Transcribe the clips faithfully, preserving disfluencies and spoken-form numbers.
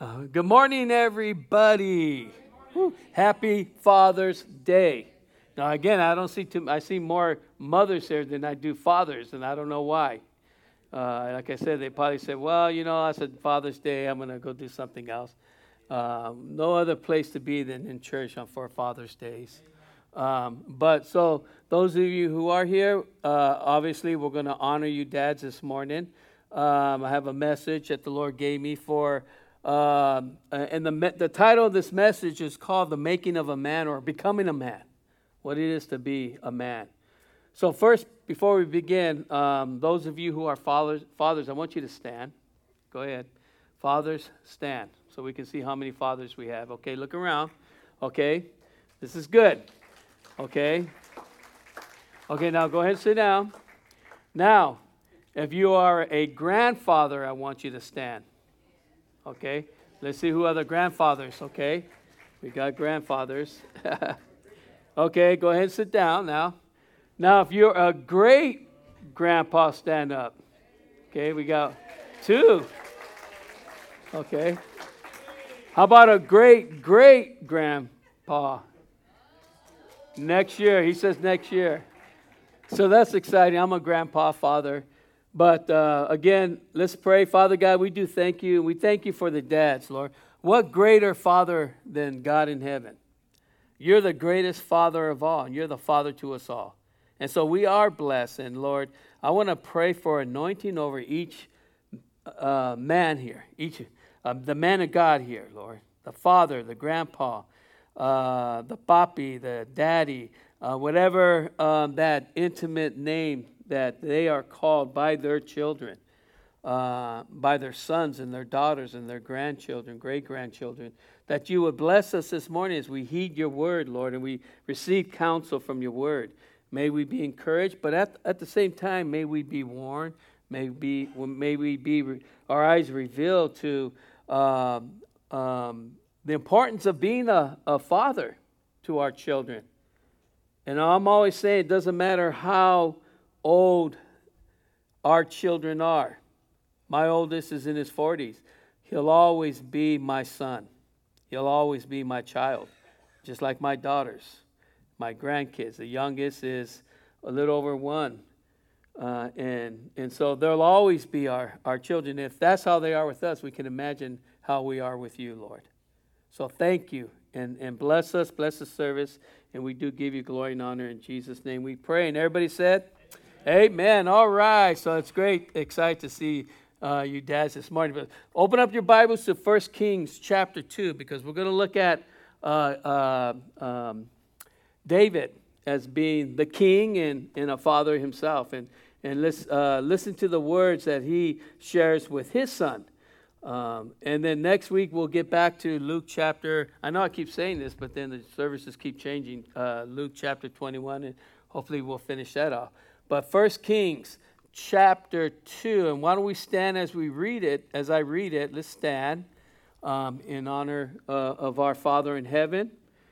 Uh, good morning, everybody. Woo. Happy Father's Day. Now, again, I don't see too. I see more mothers here than I do fathers, and I don't know why. Uh, like I said, they probably said, "Well, you know, I said Father's Day. I'm going to go do something else." Um, no other place to be than in church on for Father's Days. Um, but so those of you who are here, uh, obviously, we're going to honor you, dads, this morning. Um, I have a message that the Lord gave me for. Um, and the the title of this message is called "The Making of a Man" or "Becoming a Man," what it is to be a man. So first, before we begin, um, those of you who are fathers, fathers, I want you to stand. Go ahead, fathers, stand, so we can see how many fathers we have. Okay, look around. Okay, this is good. Okay. Okay, now go ahead and sit down. Now, if you are a grandfather, I want you to stand. Okay, let's see who are the grandfathers. Okay, we got grandfathers. Okay, go ahead and sit down now. Now, if you're a great grandpa, stand up. Okay, we got two. Okay, how about a great great grandpa? Next year, he says next year. So that's exciting. I'm a grandpa, father. But uh, again, let's pray. Father God, we do thank you. We thank you for the dads, Lord. What greater father than God in heaven? You're the greatest father of all, and you're the father to us all. And so we are blessed. And Lord, I want to pray for anointing over each uh, man here, each uh, the man of God here, Lord. The father, the grandpa, uh, the papi, the daddy, uh, whatever um, that intimate name that they are called by their children, uh, by their sons and their daughters and their grandchildren, great-grandchildren, that you would bless us this morning as we heed your word, Lord, and we receive counsel from your word. May we be encouraged, but at, at the same time, may we be warned, may, be, may we be, our eyes revealed to um, um, the importance of being a, a father to our children. And I'm always saying it doesn't matter how old our children are. My oldest is in his forties. He'll always be my son. He'll always be my child, just like my daughters, my grandkids. The youngest is a little over one. Uh, and and so they'll always be our, our children. If that's how they are with us, we can imagine how we are with you, Lord. So thank you, and, and bless us, bless the service, and we do give you glory and honor in Jesus' name we pray. And everybody said, amen. All right. So it's great, excited to see uh, you dads this morning. But open up your Bibles to First Kings chapter two, because we're going to look at uh, uh, um, David as being the king and, and a father himself. And, and let's uh, listen to the words that he shares with his son. Um, and then next week we'll get back to Luke chapter, I know I keep saying this, but then the services keep changing, uh, Luke chapter twenty-one, and hopefully we'll finish that off. But First Kings chapter two, and why don't we stand as we read it, as I read it, let's stand um, in honor uh, of our Father in heaven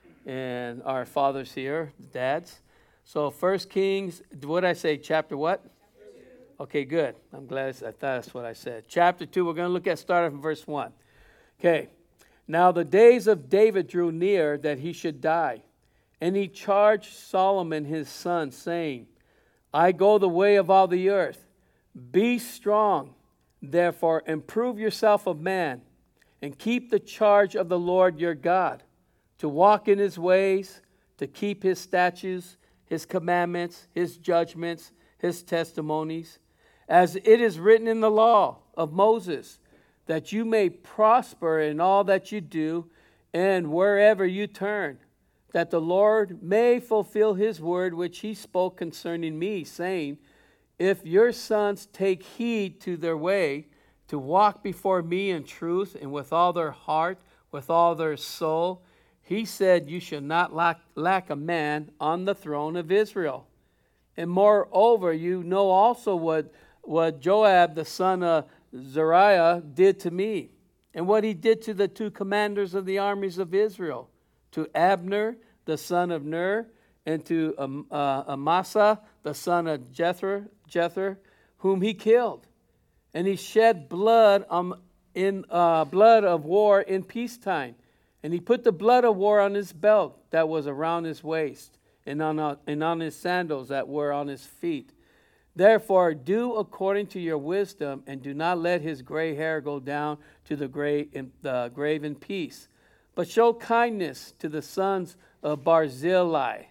and our fathers here, dads. So First Kings, what did I say, chapter what? Okay, good. I'm glad I thought that's what I said. Chapter two, we're going to look at, start from verse one. Okay. Now the days of David drew near that he should die. And he charged Solomon his son, saying, I go the way of all the earth. Be strong, therefore, and prove yourself a man, and keep the charge of the Lord your God, to walk in his ways, to keep his statutes, his commandments, his judgments, his testimonies, as it is written in the law of Moses, that you may prosper in all that you do and wherever you turn, that the Lord may fulfill his word which he spoke concerning me, saying, if your sons take heed to their way, to walk before me in truth and with all their heart, with all their soul, he said, you shall not lack, lack a man on the throne of Israel. And moreover, you know also what, what Joab, the son of Zeruiah, did to me, and what he did to the two commanders of the armies of Israel, to Abner, the son of Ner, and to um, uh, Amasa, the son of Jether, Jether, whom he killed. And he shed blood on, in uh, blood of war in peacetime. And he put the blood of war on his belt that was around his waist, and on, uh, and on his sandals that were on his feet. Therefore, do according to your wisdom, and do not let his gray hair go down to the grave in, the grave in peace. But show kindness to the sons of Barzillai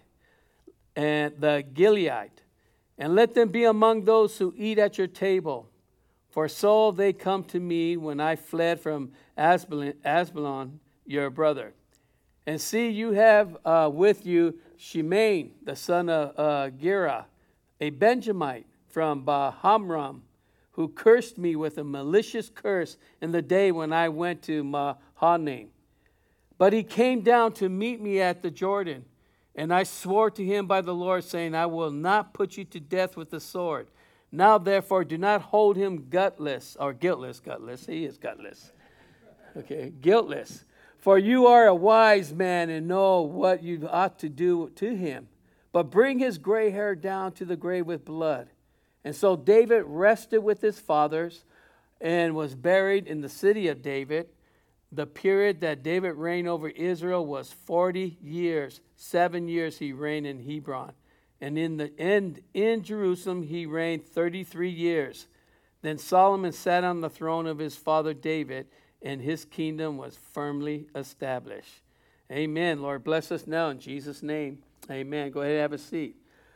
and the Gilead, and let them be among those who eat at your table. For so they come to me when I fled from Asbelon, Asbelon your brother. And see, you have uh, with you Shemain, the son of uh, Gera, a Benjamite from Bahamram, who cursed me with a malicious curse in the day when I went to Mahanaim. But he came down to meet me at the Jordan, and I swore to him by the Lord, saying, I will not put you to death with the sword. Now, therefore, do not hold him gutless, or guiltless, gutless, he is gutless. Okay, guiltless. For you are a wise man and know what you ought to do to him. But bring his gray hair down to the grave with blood. And so David rested with his fathers and was buried in the city of David. The period that David reigned over Israel was forty years. Seven years he reigned in Hebron. And in the end, in Jerusalem, he reigned thirty-three years. Then Solomon sat on the throne of his father David, and his kingdom was firmly established. Amen. Lord, bless us now in Jesus' name. Amen. Go ahead and have a seat.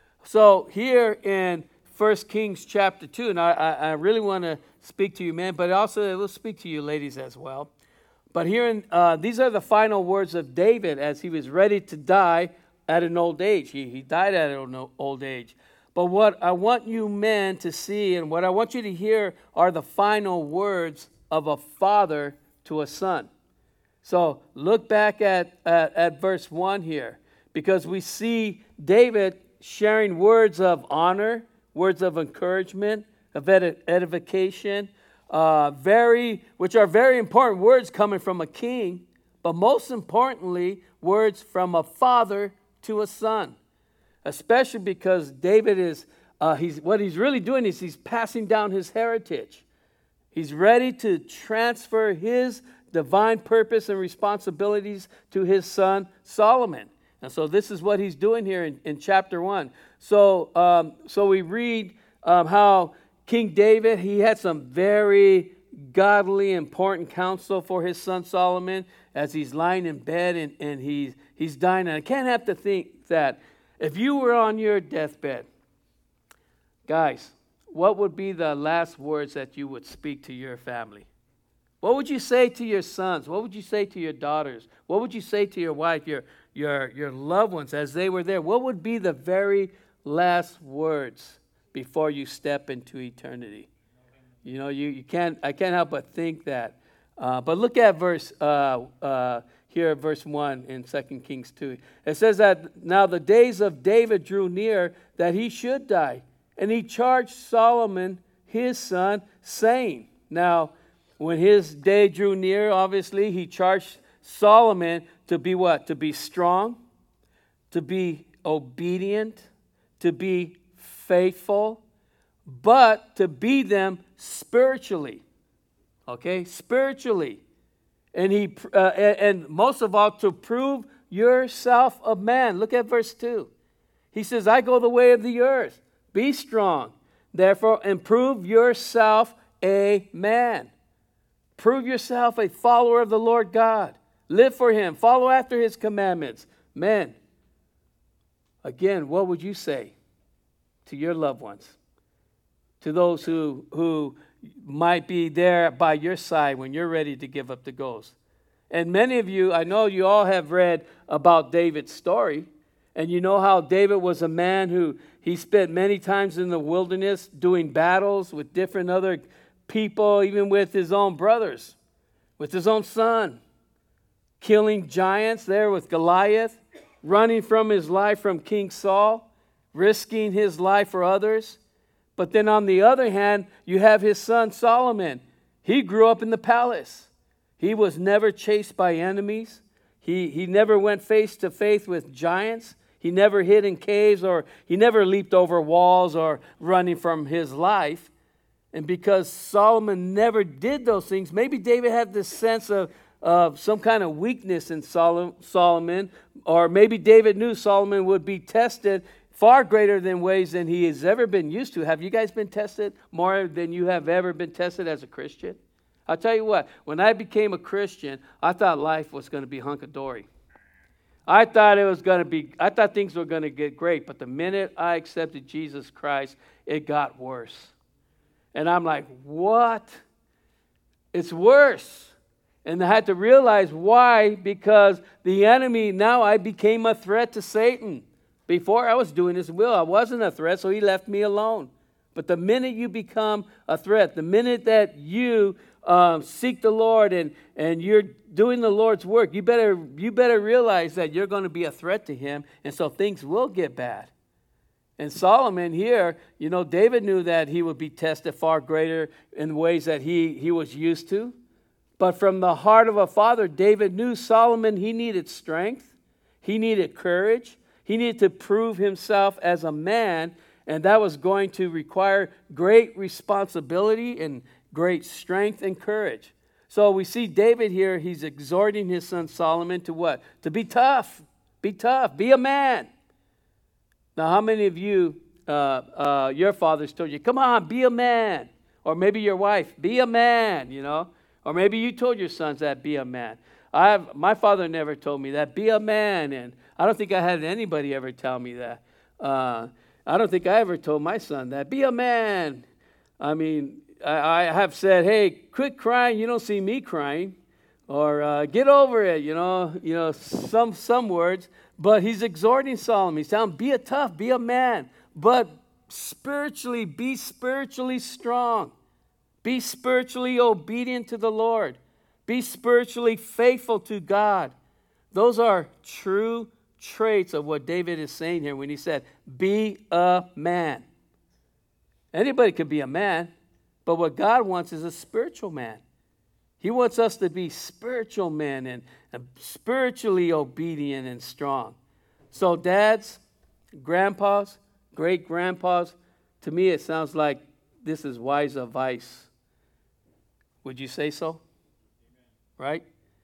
So here in First Kings chapter two, and I, I, I really want to speak to you, man, but also it will speak to you ladies as well. But here in, uh, these are the final words of David as he was ready to die at an old age. He, he died at an old age. But what I want you men to see and what I want you to hear are the final words of a father to a son. So look back at, at, at verse one here, because we see David sharing words of honor, words of encouragement, of edification, uh, very, which are very important words coming from a king, but most importantly, words from a father to a son, especially because David is, uh, he's what he's really doing is he's passing down his heritage. He's ready to transfer his divine purpose and responsibilities to his son Solomon. And so this is what he's doing here in, in chapter one. So, um, so we read um, how King David, he had some very godly, important counsel for his son Solomon as he's lying in bed and, and he's, he's dying. And I can't have to think that if you were on your deathbed, guys, what would be the last words that you would speak to your family? What would you say to your sons? What would you say to your daughters? What would you say to your wife, your, your, your loved ones as they were there? What would be the very last words before you step into eternity? You know, you, you can't, I can't help but think that. Uh, but look at verse uh, uh, here, verse one in Second Kings two. It says that now the days of David drew near that he should die. And he charged Solomon, his son, saying, now, when his day drew near, obviously, he charged Solomon to be what? To be strong, to be obedient, to be faithful, but to be them spiritually. Okay? Spiritually. And he, uh, and most of all, to prove yourself a man. Look at verse two. He says, I go the way of the earth. Be strong, therefore, and prove yourself a man. Prove yourself a follower of the Lord God. Live for him. Follow after his commandments. Men, again, what would you say to your loved ones? To those who, who might be there by your side when you're ready to give up the ghost. And many of you, I know you all have read about David's story. And you know how David was a man who he spent many times in the wilderness doing battles with different other people, even with his own brothers, with his own son, killing giants there with Goliath, running from his life from King Saul, risking his life for others. But then on the other hand, you have his son Solomon. He grew up in the palace. He was never chased by enemies. He, he never went face to face with giants. He never hid in caves, or he never leaped over walls or running from his life. And because Solomon never did those things, maybe David had this sense of, of some kind of weakness in Sol- Solomon, or maybe David knew Solomon would be tested far greater than ways than he has ever been used to. Have you guys been tested more than you have ever been tested as a Christian? I'll tell you what, when I became a Christian, I thought life was going to be hunky-dory. I thought it was going to be, I thought things were going to get great, but the minute I accepted Jesus Christ, it got worse. And I'm like, what? It's worse. And I had to realize why, because the enemy, now I became a threat to Satan. Before I was doing his will, I wasn't a threat, so he left me alone. But the minute you become a threat, the minute that you um, seek the Lord and, and you're doing the Lord's work, you better, you better realize that you're going to be a threat to him, and so things will get bad. And Solomon here, you know, David knew that he would be tested far greater in ways that he, he was used to. But from the heart of a father, David knew Solomon, he needed strength. He needed courage. He needed to prove himself as a man, and that was going to require great responsibility and great strength and courage. So we see David here, he's exhorting his son Solomon to what? To be tough. Be tough. Be a man. Now, how many of you, uh, uh, your fathers told you, come on, be a man? Or maybe your wife, be a man, you know? Or maybe you told your sons that, be a man. I have, my father never told me that, be a man. And I don't think I had anybody ever tell me that. Uh, I don't think I ever told my son that, be a man. I mean, I, I have said, hey, quit crying, you don't see me crying. Or uh, get over it, you know, you know, some some words. But he's exhorting Solomon. He's telling him, be a tough, be a man. But spiritually, be spiritually strong. Be spiritually obedient to the Lord. Be spiritually faithful to God. Those are true traits of what David is saying here when he said, be a man. Anybody could be a man, but what God wants is a spiritual man. He wants us to be spiritual men and, and spiritually obedient and strong. So dads, grandpas, great-grandpas, to me it sounds like this is wise advice. Would you say so? Right?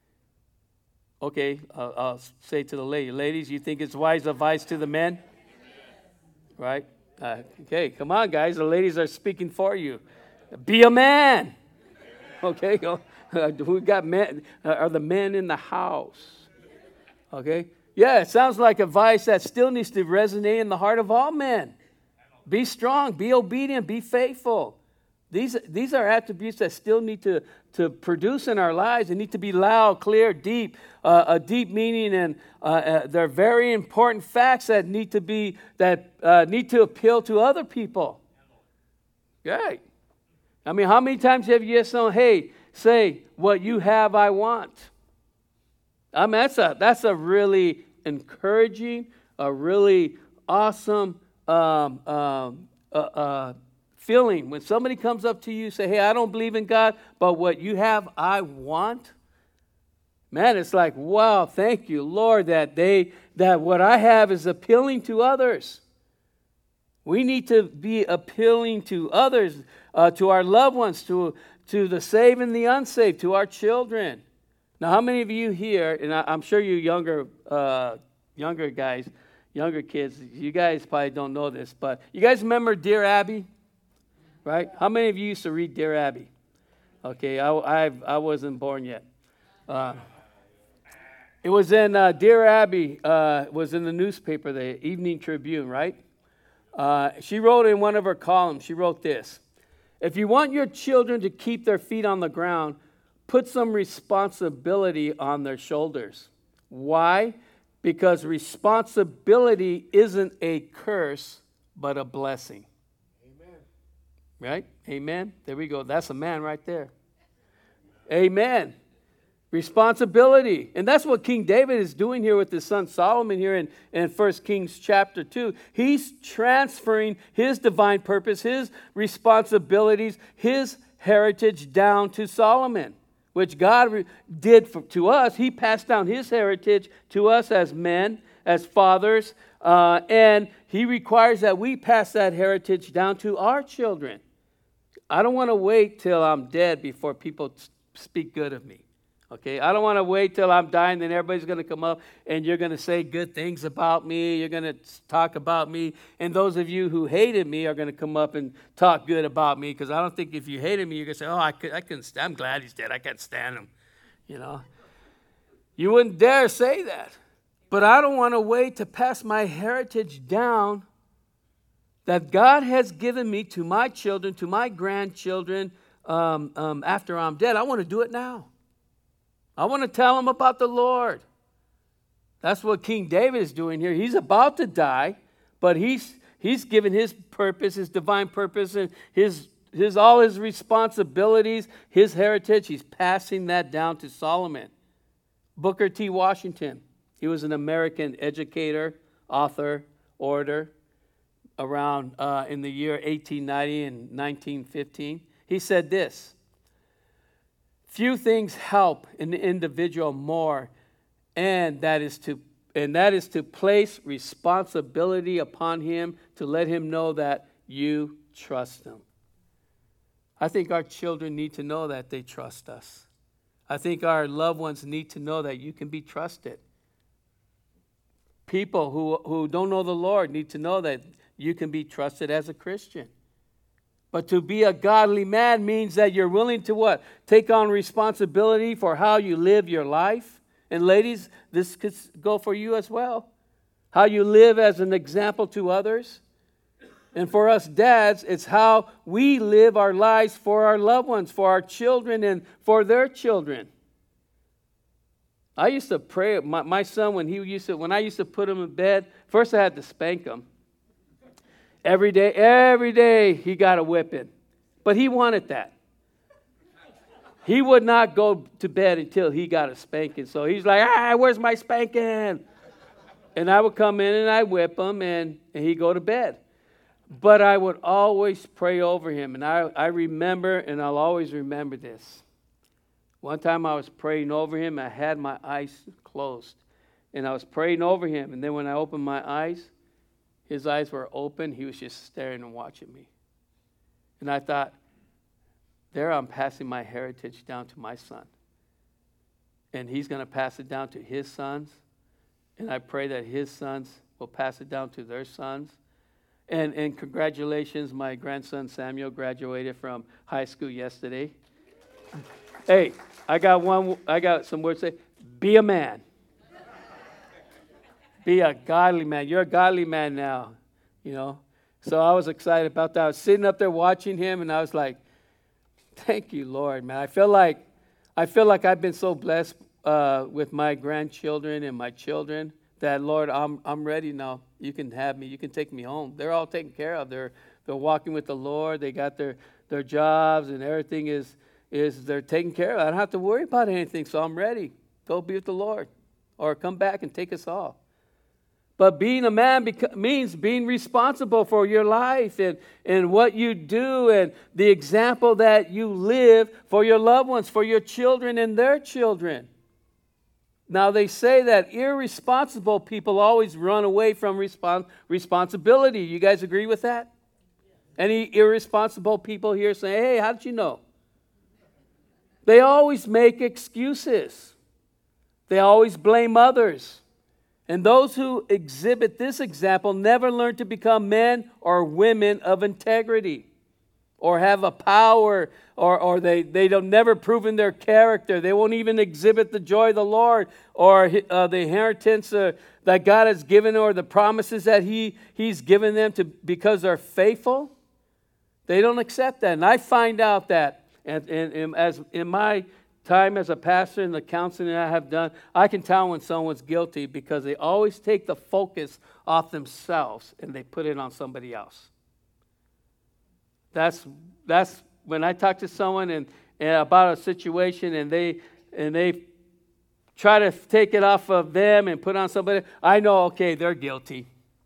Okay, uh, I'll say to the lady, ladies, you think it's wise advice to the men? Right? Uh, okay, come on, guys. The ladies are speaking for you. Be a man. Okay, go. Uh, we got men. Uh, are the men in the house? Okay. Yeah, it sounds like advice that still needs to resonate in the heart of all men. Be strong. Be obedient. Be faithful. These these are attributes that still need to, to produce in our lives. They need to be loud, clear, deep, uh, a deep meaning, and uh, uh, they're very important facts that need to be that uh, need to appeal to other people. Right. I mean, how many times have you just known, hey, say, what you have, I want? I mean, that's a, that's a really encouraging, a really awesome um, um, uh, uh, feeling. When somebody comes up to you and say, hey, I don't believe in God, but what you have, I want. Man, it's like, wow, thank you, Lord, that they that what I have is appealing to others. We need to be appealing to others, uh, to our loved ones, to, to the saved and the unsaved, to our children. Now, how many of you here, and I, I'm sure you younger uh, younger guys, younger kids, you guys probably don't know this, but you guys remember Dear Abby? Right? How many of you used to read Dear Abby? Okay, I, I, I wasn't born yet. Uh, it was in, uh, Dear Abby uh, was in the newspaper, the Evening Tribune, right? Uh, she wrote in one of her columns, she wrote this: if you want your children to keep their feet on the ground, put some responsibility on their shoulders. Why? Because responsibility isn't a curse, but a blessing. Amen. Right? Amen. There we go. That's a man right there. Amen. Responsibility. And that's what King David is doing here with his son Solomon here in, in First Kings chapter two. He's transferring his divine purpose, his responsibilities, his heritage down to Solomon, which God re- did for, to us. He passed down his heritage to us as men, as fathers, uh, and he requires that we pass that heritage down to our children. I don't want to wait till I'm dead before people speak good of me. Okay, I don't want to wait till I'm dying, then everybody's going to come up and you're going to say good things about me. You're going to talk about me. And those of you who hated me are going to come up and talk good about me, because I don't think if you hated me, you're going to say, oh, I, could, I couldn't stand, I'm glad he's dead. I can't stand him. You know, you wouldn't dare say that. But I don't want to wait to pass my heritage down that God has given me to my children, to my grandchildren um, um, after I'm dead. I want to do it now. I want to tell them about the Lord. That's what King David is doing here. He's about to die, but he's he's given his purpose, his divine purpose, and his his all his responsibilities, his heritage. He's passing that down to Solomon. Booker T. Washington. He was an American educator, author, orator, around uh, in the year eighteen ninety and nineteen fifteen. He said this: few things help an individual more, and that is to and that is to place responsibility upon him to let him know that you trust him. I think our children need to know that they trust us. I think our loved ones need to know that you can be trusted. People who, who don't know the Lord need to know that you can be trusted as a Christian. But to be a godly man means that you're willing to what? Take on responsibility for how you live your life. And ladies, this could go for you as well. How you live as an example to others. And for us dads, it's how we live our lives for our loved ones, for our children, and for their children. I used to pray, my, my son, when he used to, when I used to put him in bed, first I had to spank him. Every day, every day he got a whipping. But he wanted that. He would not go to bed until he got a spanking. So he's like, ah, where's my spanking? And I would come in and I'd whip him and, and he'd go to bed. But I would always pray over him. And I, I remember, and I'll always remember this. One time I was praying over him. I had my eyes closed. And I was praying over him. And then when I opened my eyes, his eyes were open. He was just staring and watching me. And I thought, there I'm passing my heritage down to my son. And he's going to pass it down to his sons. And I pray that his sons will pass it down to their sons. And, and congratulations, my grandson Samuel graduated from high school yesterday. Hey, I got one. I got some words to say. Be a man. Be a godly man. You're a godly man now, you know. So I was excited about that. I was sitting up there watching him, and I was like, "Thank you, Lord, man." I feel like, I feel like I've been so blessed uh, with my grandchildren and my children that, Lord, I'm I'm ready now. You can have me. You can take me home. They're all taken care of. They're they're walking with the Lord. They got their their jobs, and everything is is they're taken care of. I don't have to worry about anything. So I'm ready. Go be with the Lord, or come back and take us all. But being a man beca- means being responsible for your life and, and what you do and the example that you live for your loved ones, for your children and their children. Now, they say that irresponsible people always run away from respons- responsibility. You guys agree with that? Any irresponsible people here say, hey, how did you know? They always make excuses. They always blame others. And those who exhibit this example never learn to become men or women of integrity or have a power or, or they, they don't never proven their character. They won't even exhibit the joy of the Lord or uh, the inheritance uh, that God has given or the promises that he, He's given them to because they're faithful. They don't accept that. And I find out that and, and, and as in my time as a pastor and the counseling I have done, I can tell when someone's guilty because they always take the focus off themselves and they put it on somebody else. That's that's when I talk to someone and, and about a situation and they and they try to take it off of them and put it on somebody, I know, okay, they're guilty.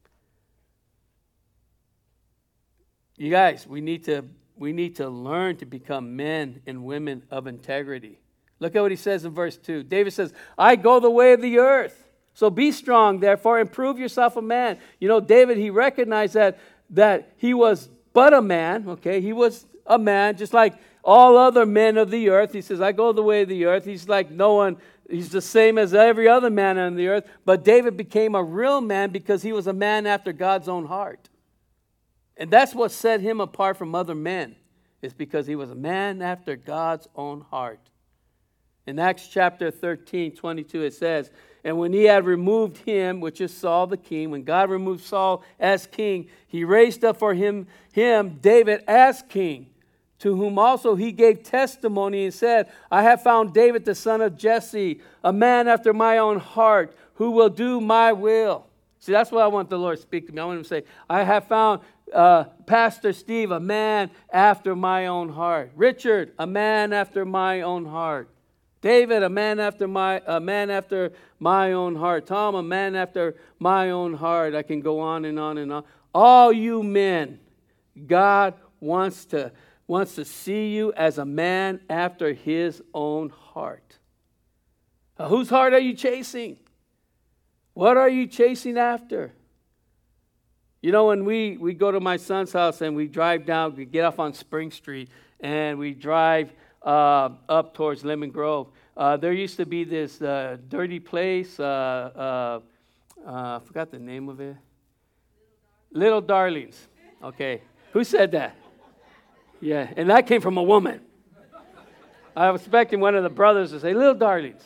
You guys, we need to we need to learn to become men and women of integrity. Look at what he says in verse two. David says, I go the way of the earth. So be strong, therefore, and prove yourself a man. You know, David, he recognized that, that he was but a man, okay? He was a man, just like all other men of the earth. He says, I go the way of the earth. He's like no one. He's the same as every other man on the earth. But David became a real man because he was a man after God's own heart. And that's what set him apart from other men. It's because he was a man after God's own heart. In Acts chapter thirteen, twenty-two, it says, and when he had removed him, which is Saul the king, when God removed Saul as king, he raised up for him, him David as king, to whom also he gave testimony and said, I have found David the son of Jesse, a man after my own heart, who will do my will. See, that's what I want the Lord to speak to me. I want him to say, I have found uh, Pastor Steve, a man after my own heart. Richard, a man after my own heart. David, a man after my a man after my own heart. Tom, a man after my own heart. I can go on and on and on. All you men, God wants to wants to see you as a man after his own heart. Now, whose heart are you chasing? What are you chasing after? You know, when we, we go to my son's house and we drive down, we get off on Spring Street and we drive uh, up towards Lemon Grove, uh, there used to be this uh, dirty place. Uh, uh, uh, I forgot the name of it. Little Darlings. Okay. Who said that? Yeah, and that came from a woman. I was expecting one of the brothers to say, Little Darlings.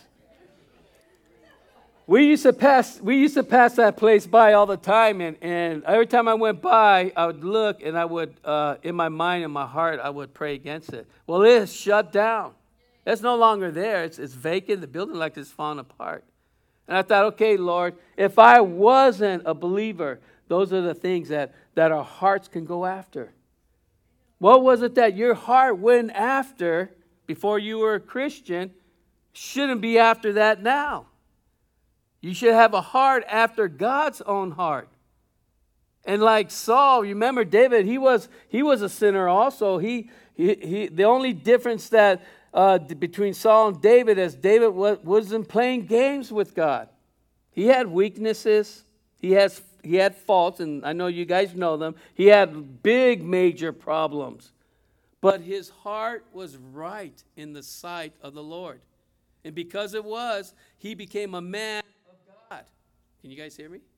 We used to pass we used to pass that place by all the time, and, and every time I went by, I would look, and I would, uh, in my mind and my heart, I would pray against it. Well, it is shut down. It's no longer there. It's, it's vacant. The building like it's fallen apart. And I thought, okay, Lord, if I wasn't a believer, those are the things that, that our hearts can go after. What was it that your heart went after before you were a Christian? Shouldn't be after that now. You should have a heart after God's own heart. And like Saul, remember David, he was he was a sinner also. He he, he the only difference that uh, between Saul and David is David was, wasn't playing games with God. He had weaknesses. He has he had faults, and I know you guys know them. He had big major problems. But his heart was right in the sight of the Lord. And because it was, he became a man. Can you guys hear me?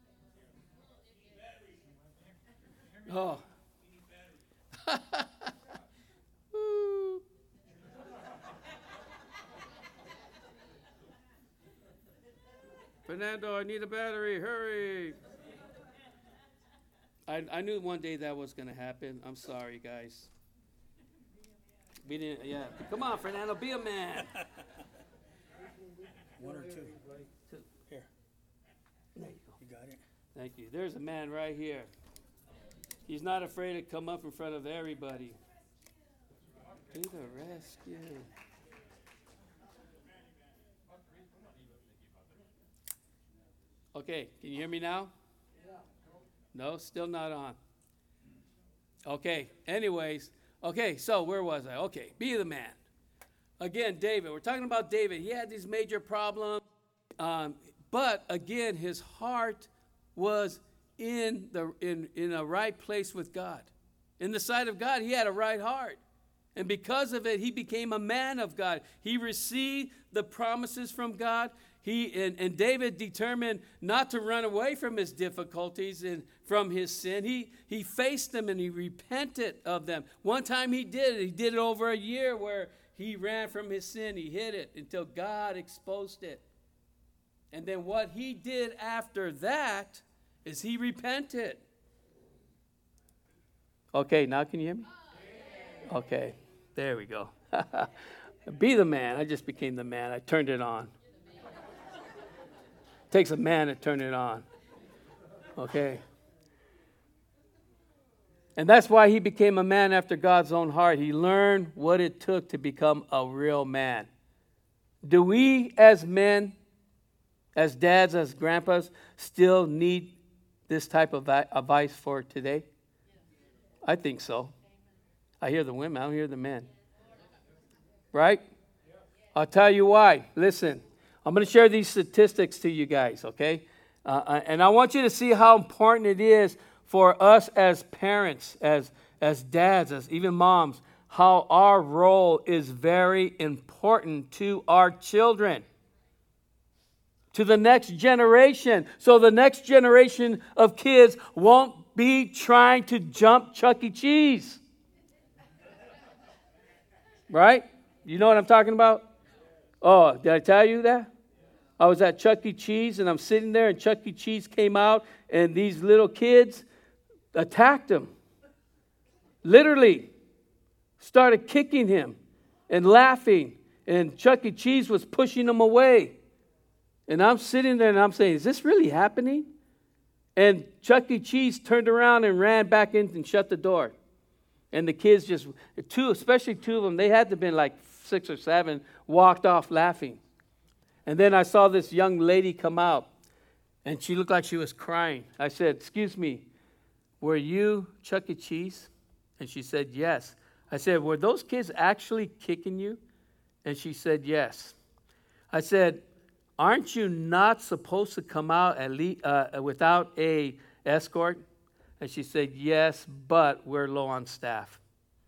Oh. Fernando, I need a battery. Hurry. I, I knew one day that was going to happen. I'm sorry, guys. We didn't, yeah. Come on, Fernando, be a man. One or two. Here. There you go. You got it? Thank you. There's a man right here. He's not afraid to come up in front of everybody. To the rescue. Okay, can you hear me now? No, still not on. Okay, anyways. Okay, so where was I? Okay, be the man. Again, David. We're talking about David. He had these major problems. Um, but again, his heart was in the in, in a right place with God. In the sight of God, he had a right heart. And because of it, he became a man of God. He received the promises from God. He and, and David determined not to run away from his difficulties and from his sin. He, he faced them and he repented of them. One time he did it. He did it over a year where he ran from his sin. He hid it until God exposed it. And then what he did after that is he repented. Okay, now can you hear me? Okay, there we go. Be the man. I just became the man. I turned it on. It takes a man to turn it on. Okay. And that's why he became a man after God's own heart. He learned what it took to become a real man. Do we as men, as dads, as grandpas, still need this type of advice for today? I think so. I hear the women, I don't hear the men. Right? I'll tell you why. Listen, I'm going to share these statistics to you guys, okay? Uh, and I want you to see how important it is for us as parents, as as dads, as even moms, how our role is very important to our children, to the next generation. So the next generation of kids won't be trying to jump Chuck E. Cheese. Right? You know what I'm talking about? Oh, did I tell you that? I was at Chuck E. Cheese, and I'm sitting there, and Chuck E. Cheese came out, and these little kids attacked him. Literally started kicking him and laughing, and Chuck E. Cheese was pushing him away. And I'm sitting there, and I'm saying, is this really happening? And Chuck E. Cheese turned around and ran back in and shut the door. And the kids just, two, especially two of them, they had to have been like six or seven, walked off laughing. And then I saw this young lady come out, and she looked like she was crying. I said, excuse me, were you Chuck E. Cheese? And she said, yes. I said, were those kids actually kicking you? And she said, yes. I said, aren't you not supposed to come out at least, uh, without a escort? And she said, yes, but we're low on staff.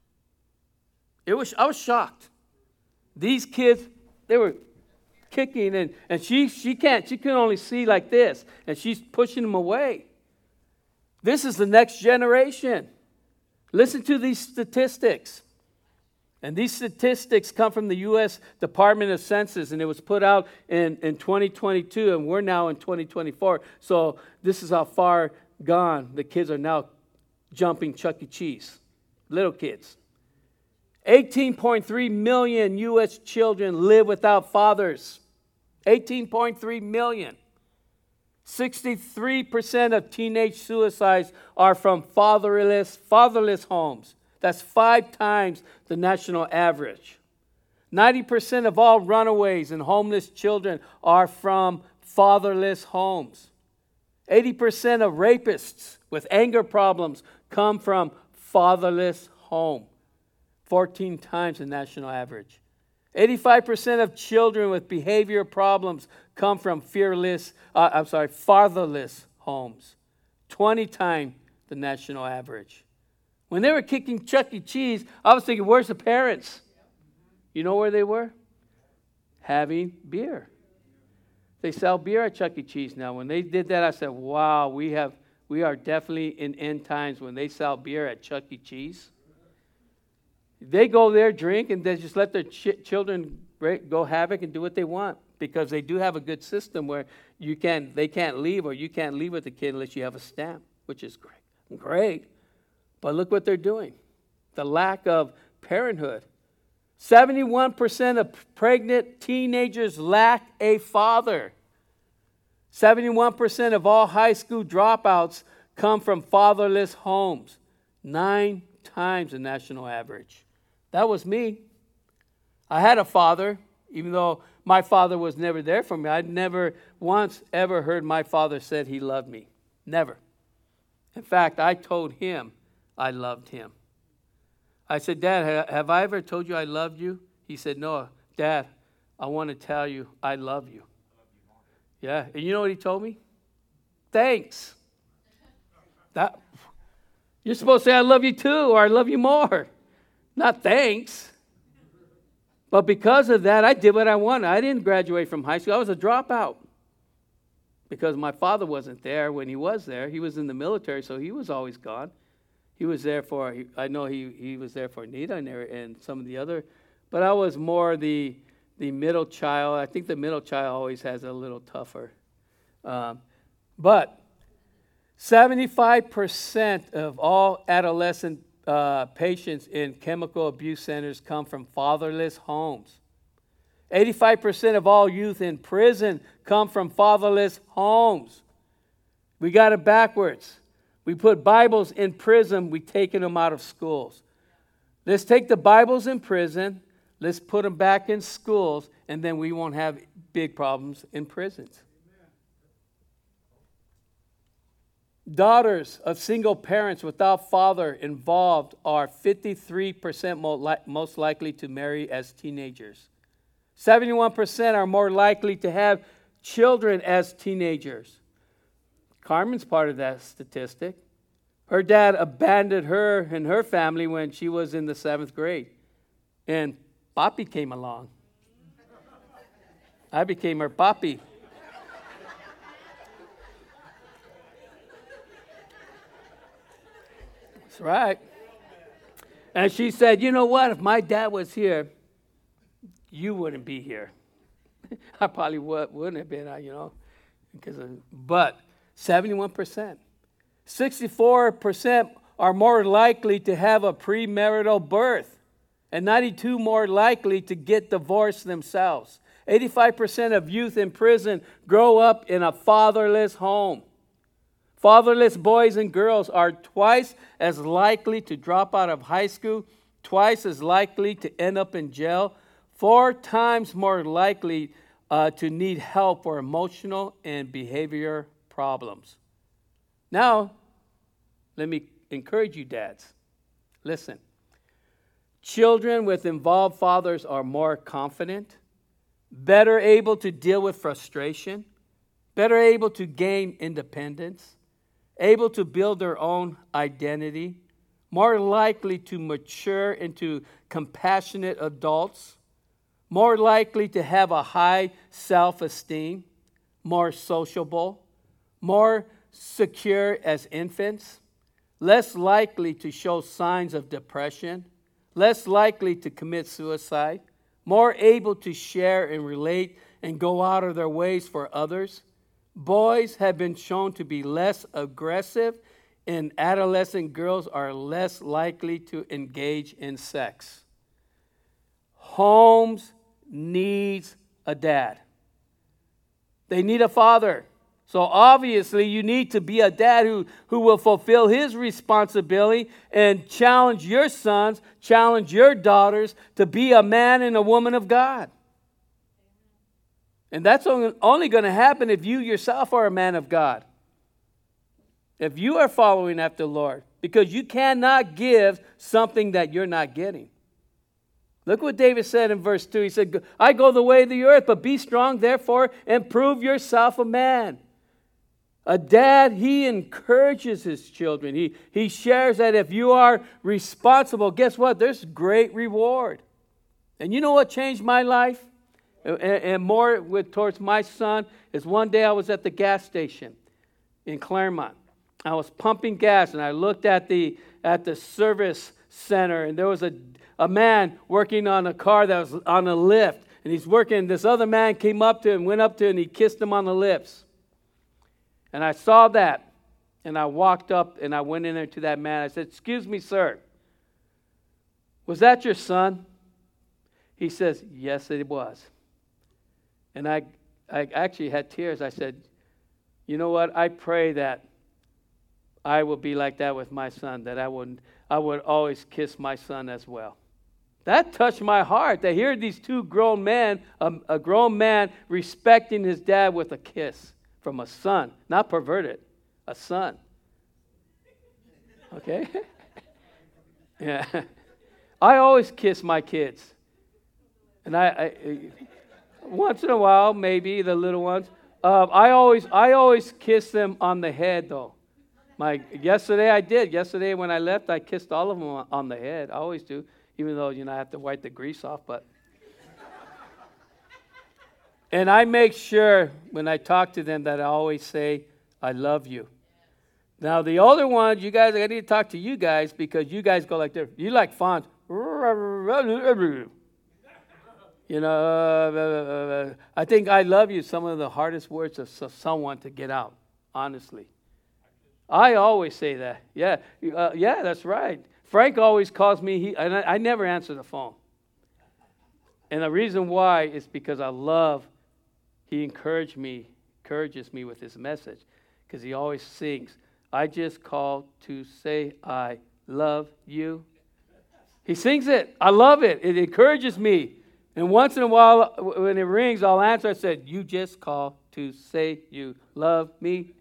It was, I was shocked. These kids, they were kicking, and, and she she can't, she can only see like this, and she's pushing them away. This is the next generation. Listen to these statistics. And these statistics come from the U S Department of Census, and it was put out in, in twenty twenty-two, and we're now in twenty twenty-four. So this is how far gone the kids are now jumping Chuck E. Cheese. Little kids. eighteen point three million U S children live without fathers. eighteen point three million. sixty-three percent of teenage suicides are from fatherless, fatherless homes. That's five times the national average. ninety percent of all runaways and homeless children are from fatherless homes. eighty percent of rapists with anger problems come from fatherless home. fourteen times the national average. eighty-five percent of children with behavior problems come from fearless, uh, I'm sorry, fatherless homes. twenty times the national average. When they were kicking Chuck E. Cheese, I was thinking, where's the parents? You know where they were? Having beer. They sell beer at Chuck E. Cheese now. When they did that, I said, wow, we have, we are definitely in end times when they sell beer at Chuck E. Cheese. They go there, drink, and they just let their ch- children go havoc and do what they want, because they do have a good system where you can they can't leave, or you can't leave with the kid unless you have a stamp, which is great. Great. But look what they're doing. The lack of parenthood. seventy-one percent of pregnant teenagers lack a father. seventy-one percent of all high school dropouts come from fatherless homes. Nine times the national average. That was me. I had a father, even though my father was never there for me. I'd never once ever heard my father said he loved me. Never. In fact, I told him I loved him. I said, Dad, have I ever told you I loved you? He said, no, Dad, I want to tell you I love you. Yeah, and you know what he told me? Thanks. That, you're supposed to say I love you too, or I love you more. Not thanks. But because of that, I did what I wanted. I didn't graduate from high school. I was a dropout because my father wasn't there when he was there. He was in the military, so he was always gone. He was there for, I know he, he was there for Nita and, and some of the other, but I was more the the middle child. I think the middle child always has a little tougher. Um, but seventy-five percent of all adolescent uh, patients in chemical abuse centers come from fatherless homes. eighty-five percent of all youth in prison come from fatherless homes. We got it backwards. We put Bibles in prison, we've taken them out of schools. Let's take the Bibles in prison, let's put them back in schools, and then we won't have big problems in prisons. Daughters of single parents without father involved are fifty-three percent most likely to marry as teenagers. seventy-one percent are more likely to have children as teenagers. Carmen's part of that statistic. Her dad abandoned her and her family when she was in the seventh grade. And Papi came along. I became her Papi. That's right. And she said, you know what? If my dad was here, you wouldn't be here. I probably would, wouldn't have been, you know. Because of, but seventy-one percent. sixty-four percent are more likely to have a premarital birth. And ninety-two more likely to get divorced themselves. eighty-five percent of youth in prison grow up in a fatherless home. Fatherless boys and girls are twice as likely to drop out of high school, twice as likely to end up in jail, four times more likely uh, to need help for emotional and behavior problems. Now, let me encourage you, dads. Listen. Children with involved fathers are more confident, better able to deal with frustration, better able to gain independence, able to build their own identity, more likely to mature into compassionate adults, more likely to have a high self-esteem, more sociable, more secure as infants, less likely to show signs of depression, less likely to commit suicide, more able to share and relate and go out of their ways for others. Boys have been shown to be less aggressive, and adolescent girls are less likely to engage in sex. Homes needs a dad. They need a father. So obviously you need to be a dad who, who will fulfill his responsibility and challenge your sons, challenge your daughters to be a man and a woman of God. And that's only going to happen if you yourself are a man of God. If you are following after the Lord. Because you cannot give something that you're not getting. Look what David said in verse two. He said, I go the way of the earth, but be strong, therefore, and prove yourself a man. A dad, he encourages his children. He, he shares that if you are responsible, guess what? There's great reward. And you know what changed my life? And, and more with towards my son is one day I was at the gas station in Claremont. I was pumping gas and I looked at the at the service center, and there was a, a man working on a car that was on a lift. And he's working. This other man came up to him, went up to him, and he kissed him on the lips. And I saw that, and I walked up, and I went in there to that man. I said, excuse me, sir, was that your son? He says, yes, it was. And I, I actually had tears. I said, you know what? I pray that I will be like that with my son, that I would, I would always kiss my son as well. That touched my heart to hear these two grown men, a, a grown man respecting his dad with a kiss. From a son, not perverted, a son. Okay? Yeah. I always kiss my kids. And I, I once in a while, maybe the little ones. Uh, I always I always kiss them on the head, though. My yesterday I did. Yesterday when I left, I kissed all of them on, on the head. I always do, even though, you know, I have to wipe the grease off, but... And I make sure when I talk to them that I always say, I love you. Now, the older ones, you guys, I need to talk to you guys because you guys go like this. You like fonts. You know, I think I love you is some of the hardest words of someone to get out, honestly. I always say that. Yeah, uh, yeah, that's right. Frank always calls me, he, and I, I never answer the phone. And the reason why is because I love He encouraged me, encourages me with his message because he always sings, I just called to say I love you. He sings it. I love it. It encourages me. And once in a while, when it rings, I'll answer. I said, you just called to say you love me.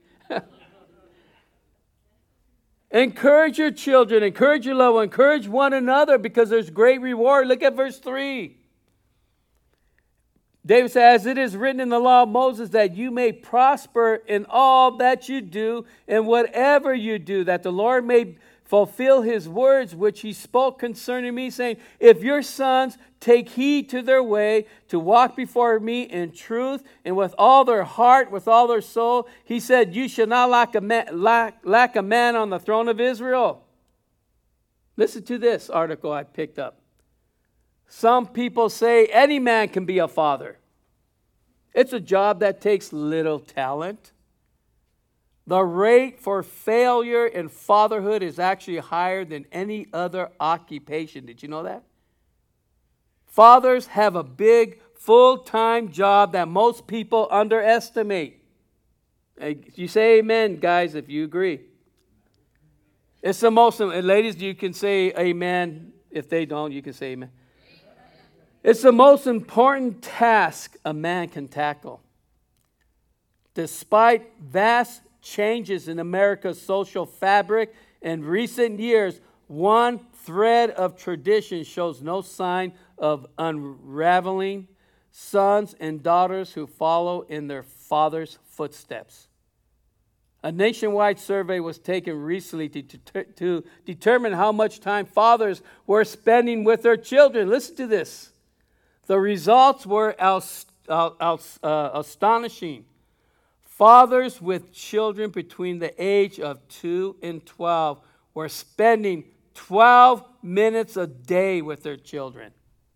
Encourage your children. Encourage your loved one. Encourage one another because there's great reward. Look at verse three. David said, as it is written in the law of Moses, that you may prosper in all that you do and whatever you do, that the Lord may fulfill his words which he spoke concerning me, saying, if your sons take heed to their way, to walk before me in truth and with all their heart, with all their soul, he said, you shall not lack a man, lack, lack a man on the throne of Israel. Listen to this article I picked up. Some people say any man can be a father. It's a job that takes little talent. The rate for failure in fatherhood is actually higher than any other occupation. Did you know that? Fathers have a big full-time job that most people underestimate. You say amen, guys, if you agree. It's the most, and ladies, you can say amen. If they don't, you can say amen. It's the most important task a man can tackle. Despite vast changes in America's social fabric in recent years, one thread of tradition shows no sign of unraveling: sons and daughters who follow in their father's footsteps. A nationwide survey was taken recently to, to, to determine how much time fathers were spending with their children. Listen to this. The results were aus, uh, aus, uh, astonishing. Fathers with children between the age of two and twelve were spending twelve minutes a day with their children.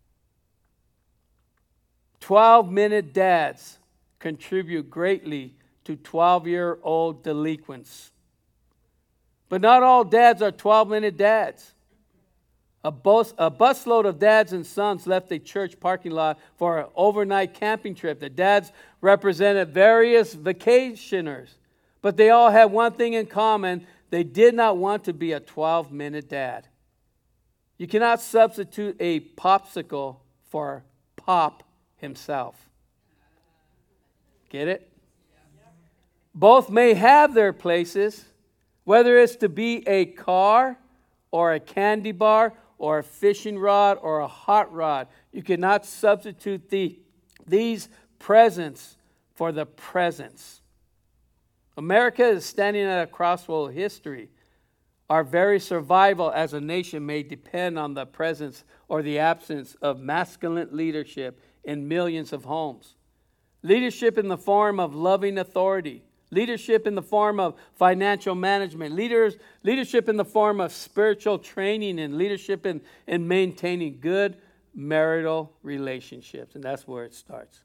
twelve-minute dads contribute greatly to twelve-year-old delinquents. But not all dads are twelve-minute dads. A, bus, a busload of dads and sons left a church parking lot for an overnight camping trip. The dads represented various vacationers, but they all had one thing in common. They did not want to be a twelve-minute dad. You cannot substitute a popsicle for Pop himself. Get it? Both may have their places, whether it's to be a car or a candy bar or a fishing rod or a hot rod. You cannot substitute the, these presents for the presents. America is standing at a crossroad of history. Our very survival as a nation may depend on the presence or the absence of masculine leadership in millions of homes. Leadership in the form of loving authority. Leadership in the form of financial management. Leaders, leadership in the form of spiritual training, and leadership in, in maintaining good marital relationships. And that's where it starts.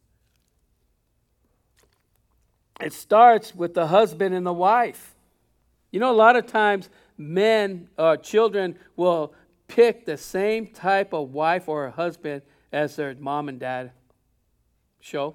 It starts with the husband and the wife. You know, a lot of times men or uh, children will pick the same type of wife or a husband as their mom and dad show.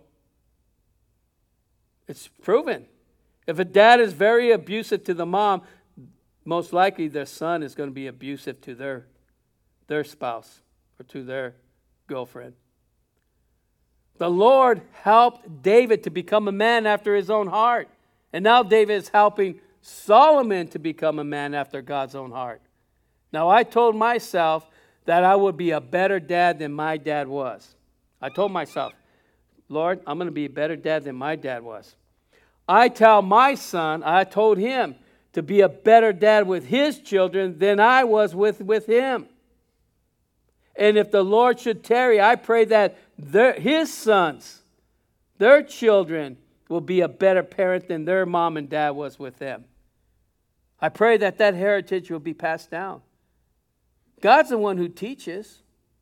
It's proven. If a dad is very abusive to the mom, most likely their son is going to be abusive to their, their spouse or to their girlfriend. The Lord helped David to become a man after his own heart. And now David is helping Solomon to become a man after God's own heart. Now, I told myself that I would be a better dad than my dad was. I told myself, Lord, I'm going to be a better dad than my dad was. I tell my son, I told him to be a better dad with his children than I was with, with him. And if the Lord should tarry, I pray that their, his sons, their children, will be a better parent than their mom and dad was with them. I pray that that heritage will be passed down. God's the one who teaches.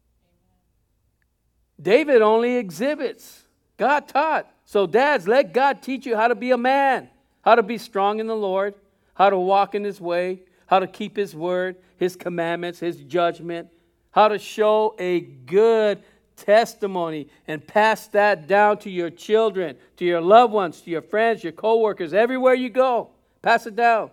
David only exhibits. God taught. So dads, let God teach you how to be a man, how to be strong in the Lord, how to walk in his way, how to keep his word, his commandments, his judgment, how to show a good testimony and pass that down to your children, to your loved ones, to your friends, your co-workers, everywhere you go. Pass it down.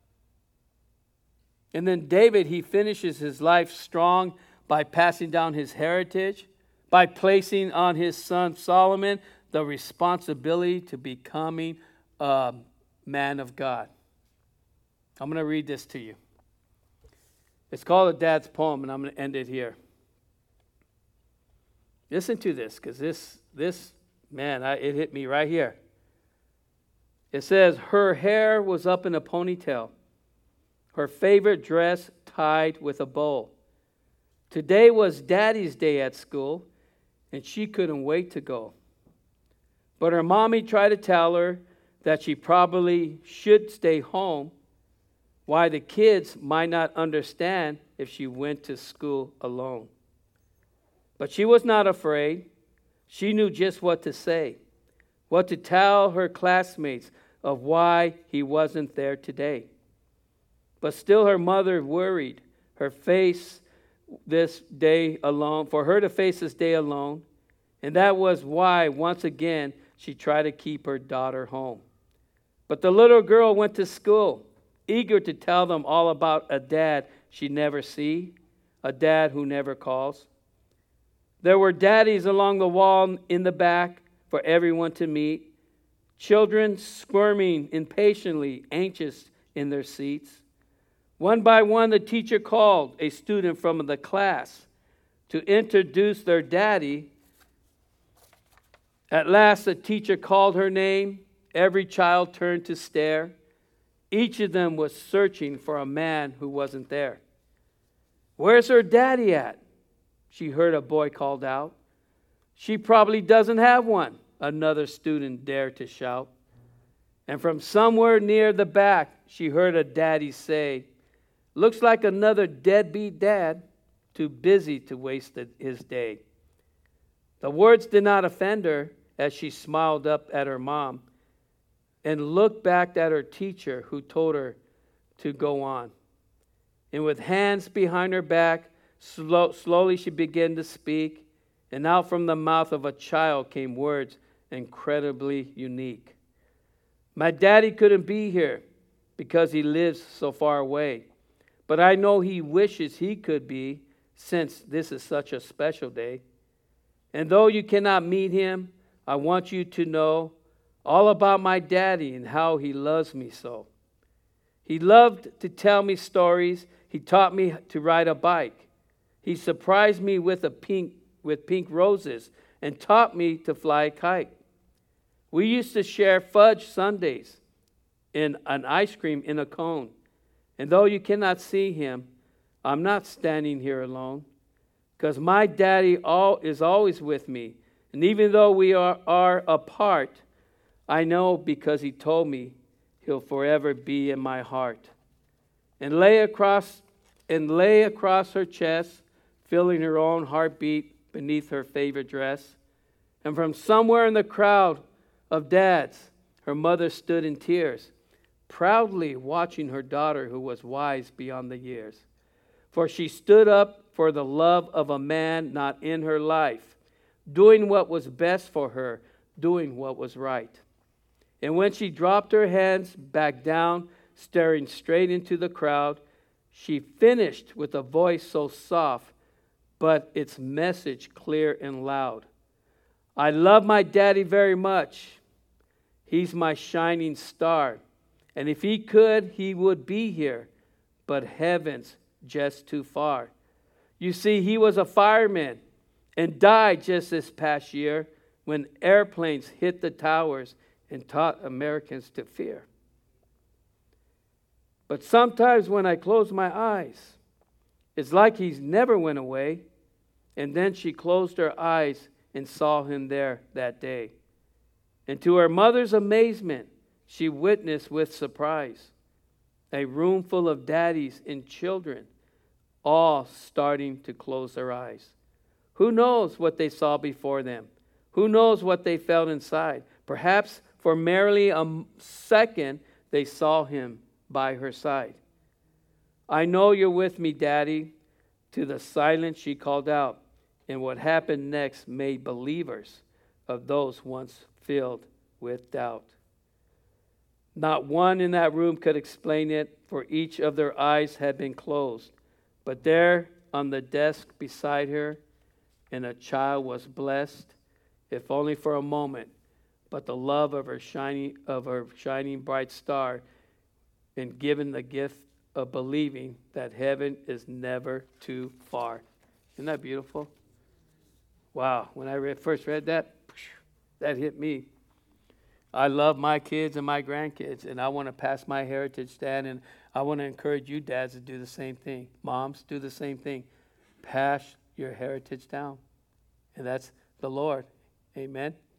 And then David, he finishes his life strong by passing down his heritage, by placing on his son Solomon the responsibility to becoming a man of God. I'm going to read this to you. It's called a dad's poem, and I'm going to end it here. Listen to this, because this, this Man, I, it hit me right here. It says, her hair was up in a ponytail, her favorite dress tied with a bow. Today was Daddy's day at school, and she couldn't wait to go. But her mommy tried to tell her that she probably should stay home, why the kids might not understand if she went to school alone. But she was not afraid. She knew just what to say, what to tell her classmates of why he wasn't there today. But still her mother worried her face this day alone, for her to face this day alone. And that was why, once again, she tried to keep her daughter home. But the little girl went to school, eager to tell them all about a dad she never see, a dad who never calls. There were daddies along the wall in the back for everyone to meet, children squirming impatiently, anxious in their seats. One by one, the teacher called a student from the class to introduce their daddy. At last, the teacher called her name. Every child turned to stare. Each of them was searching for a man who wasn't there. "Where's her daddy at?" she heard a boy called out. "She probably doesn't have one," another student dared to shout. And from somewhere near the back, she heard a daddy say, "Looks like another deadbeat dad, too busy to waste his day." The words did not offend her as she smiled up at her mom and looked back at her teacher, who told her to go on. And with hands behind her back, slow, slowly she began to speak, and out from the mouth of a child came words incredibly unique. "My daddy couldn't be here because he lives so far away, but I know he wishes he could be, since this is such a special day. And though you cannot meet him, I want you to know all about my daddy and how he loves me so. He loved to tell me stories. He taught me to ride a bike. He surprised me with a pink with pink roses and taught me to fly a kite. We used to share fudge sundaes and an ice cream in a cone. And though you cannot see him, I'm not standing here alone, because my daddy all is always with me. And even though we are, are apart, I know because he told me he'll forever be in my heart." And lay across and lay across her chest, feeling her own heartbeat beneath her favorite dress. And from somewhere in the crowd of dads, her mother stood in tears, proudly watching her daughter, who was wise beyond the years. For she stood up for the love of a man not in her life, doing what was best for her, doing what was right. And when she dropped her hands back down, staring straight into the crowd, she finished with a voice so soft, but its message clear and loud. "I love my daddy very much. He's my shining star. And if he could, he would be here. But heaven's just too far. You see, he was a fireman and died just this past year when airplanes hit the towers and taught Americans to fear. But sometimes when I close my eyes, it's like he's never went away." And then she closed her eyes and saw him there that day. And to her mother's amazement, she witnessed with surprise a room full of daddies and children, all starting to close their eyes. Who knows what they saw before them? Who knows what they felt inside? Perhaps for merely a second, they saw him by her side. "I know you're with me, Daddy." To the silence she called out, and what happened next made believers of those once filled with doubt. Not one in that room could explain it, for each of their eyes had been closed. But there on the desk beside her, and a child was blessed, if only for a moment, but the love of her shining of her shining bright star, and given the gift of believing that heaven is never too far. Isn't that beautiful? Wow, when I read, first read that, that hit me. I love my kids and my grandkids, and I want to pass my heritage down, and I want to encourage you dads to do the same thing. Moms, do the same thing. Pass your heritage down. And that's the Lord. Amen.